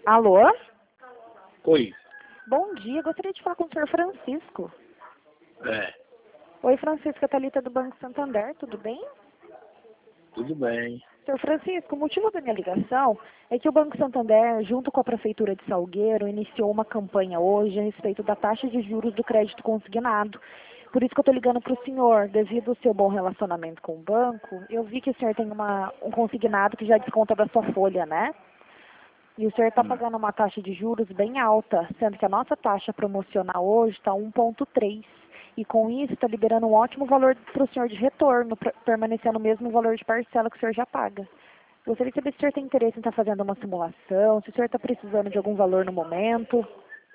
Alô? Oi. Bom dia, gostaria de falar com o senhor Francisco. É, Oi, Francisco, Thalita do Banco Santander, tudo bem? tudo bem. Senhor Francisco, o motivo da minha ligação é que o Banco Santander, junto com a Prefeitura de Salgueiro, iniciou uma campanha hoje a respeito da taxa de juros do crédito consignado. Por isso que eu estou ligando para o senhor, devido ao seu bom relacionamento com o banco, eu vi que o senhor tem um consignado que já desconta da sua folha, né? E o senhor está pagando uma taxa de juros bem alta, sendo que a nossa taxa promocional hoje está 1,3. E com isso está liberando um ótimo valor para o senhor de retorno, permanecendo o mesmo valor de parcela que o senhor já paga. Gostaria de saber se o senhor tem interesse em estar fazendo uma simulação, se o senhor está precisando de algum valor no momento.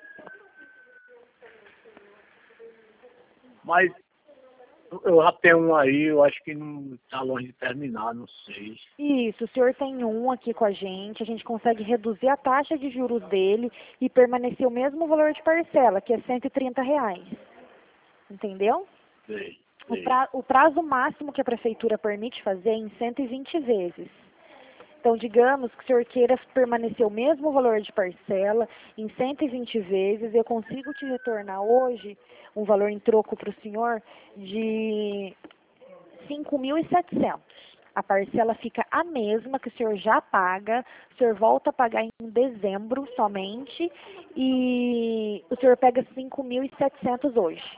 Mas eu já tenho um aí, eu acho que não está longe de terminar, não sei. Isso, o senhor tem um aqui com a gente consegue reduzir a taxa de juros dele e permanecer o mesmo valor de parcela, que é R$ 130. Entendeu? Sei, O, sei. o prazo máximo que a prefeitura permite fazer é em 120 vezes. Então, digamos que o senhor queira permanecer o mesmo valor de parcela em 120 vezes, eu consigo te retornar hoje um valor em troco para o senhor de 5.700. A parcela fica a mesma que o senhor já paga, o senhor volta a pagar em dezembro somente e o senhor pega 5.700 hoje.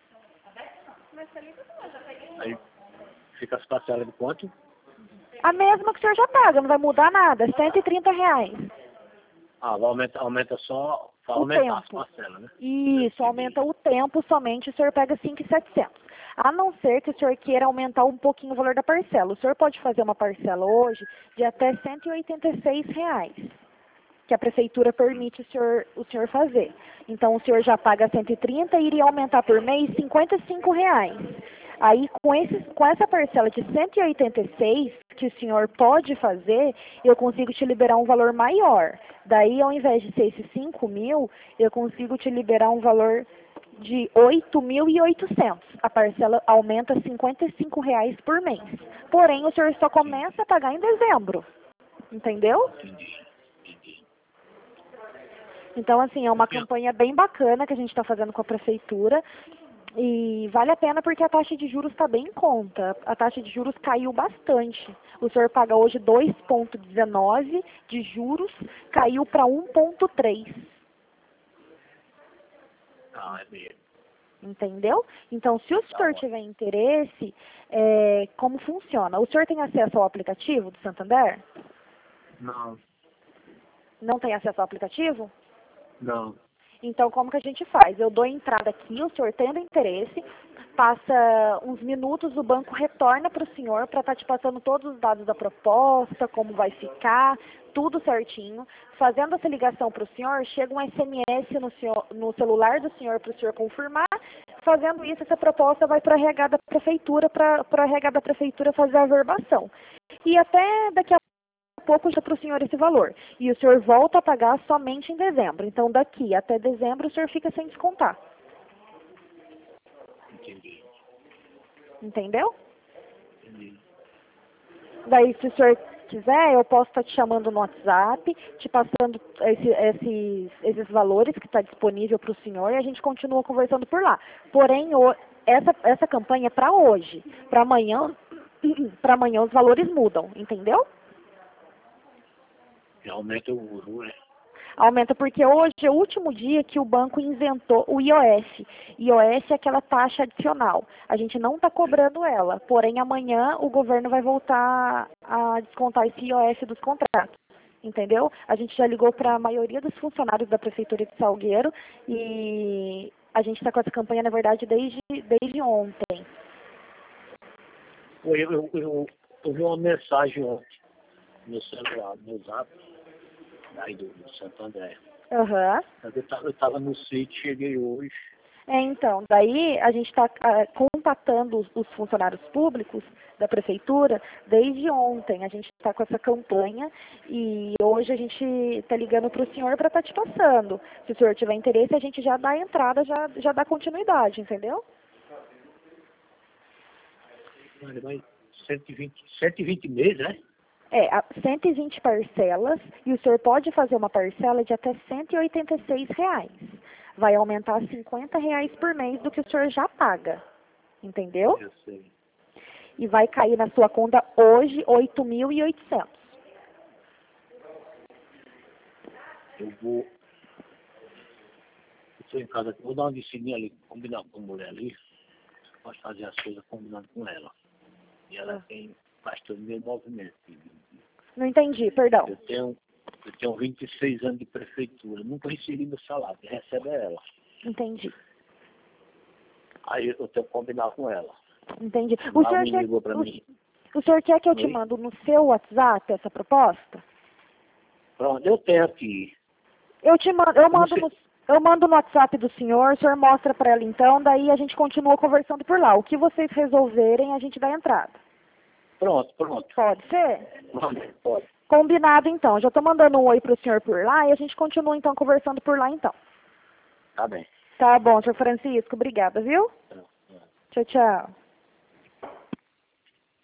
Aí fica as parcelas de quanto? A mesma que o senhor já paga, não vai mudar nada, R$ 130. Ah, aumenta só, vai O aumentar as tempo. parcelas, né? Isso, aumenta o tempo somente, o senhor pega 5.700. A não ser que o senhor queira aumentar um pouquinho o valor da parcela. O senhor pode fazer uma parcela hoje de até R$ 186, que a prefeitura permite o senhor fazer. Então, o senhor já paga 130 e iria aumentar por mês R$ 55. Aí, com essa parcela de 186 que o senhor pode fazer, eu consigo te liberar um valor maior. Daí, ao invés de ser esses 5.000, eu consigo te liberar um valor de 8.800. A parcela aumenta R$ 55 por mês. Porém, o senhor só começa a pagar em dezembro. Entendeu? Entendi. Então, assim, é uma campanha bem bacana que a gente está fazendo com a prefeitura e vale a pena porque a taxa de juros está bem em conta. A taxa de juros caiu bastante. O senhor paga hoje 2,19 de juros, caiu para 1,3. Ah, é mesmo. Entendeu? Então, se o senhor tiver interesse, como funciona? O senhor tem acesso ao aplicativo do Santander? Não, Não tem acesso ao aplicativo? não. Então, como que a gente faz? Eu dou entrada aqui, o senhor tendo interesse, passa uns minutos, o banco retorna para o senhor para estar te passando todos os dados da proposta, como vai ficar, tudo certinho. Fazendo essa ligação para o senhor, chega um SMS no celular do senhor para o senhor confirmar. Fazendo isso, essa proposta vai para a RH da prefeitura, para a RH da prefeitura fazer a averbação. E até daqui a pouco já para o senhor esse valor. E o senhor volta a pagar somente em dezembro. Então, daqui até dezembro, o senhor fica sem descontar. Entendi. Entendeu? Entendi. Daí, se o senhor quiser, eu posso estar te chamando no WhatsApp, te passando esses valores que está disponível para o senhor e a gente continua conversando por lá. Porém, essa campanha é para hoje. Para amanhã, os valores mudam, entendeu? Já aumenta o juro, né? Aumenta porque hoje é o último dia que o banco isentou o IOF. IOF é aquela taxa adicional. A gente não está cobrando ela, porém amanhã o governo vai voltar a descontar esse IOF dos contratos. Entendeu? A gente já ligou para a maioria dos funcionários da Prefeitura de Salgueiro e a gente está com essa campanha, na verdade, desde ontem. Eu vi uma mensagem ontem no celular, no Zap, daí do Santander. Aham. Eu estava no sítio, cheguei hoje. Então, daí a gente está contatando os funcionários públicos da prefeitura desde ontem. A gente está com essa campanha e hoje a gente está ligando para o senhor para estar te passando. Se o senhor tiver interesse, a gente já dá a entrada, já dá continuidade, entendeu? Olha, vai 120 meses, né? 120 parcelas e o senhor pode fazer uma parcela de até R$ 186. Vai aumentar R$ 50 por mês do que o senhor já paga. Entendeu? Eu sei. E vai cair na sua conta hoje R$ 8.800. Eu vou... Estou em casa aqui, vou dar uma descidinha ali, combinar com a mulher ali. Posso fazer as coisas combinando com ela. E ela faz todo o meu movimento. Não entendi, perdão. Eu tenho 26 anos de prefeitura, nunca recebi meu salário, quem recebe é ela. Entendi. Aí eu tenho que combinar com ela. Entendi. Ligou pra mim. O senhor quer que eu te mando no seu WhatsApp essa proposta? Pronto, eu tenho aqui. Eu mando no WhatsApp do senhor, o senhor mostra para ela então, daí a gente continua conversando por lá. O que vocês resolverem, a gente dá entrada. Pronto. Pode ser? Pode. Combinado então. Já estou mandando um oi pro senhor por lá e a gente continua então conversando por lá então. Tá bem. Tá bom, senhor Francisco. Obrigada, viu? Tchau, tchau.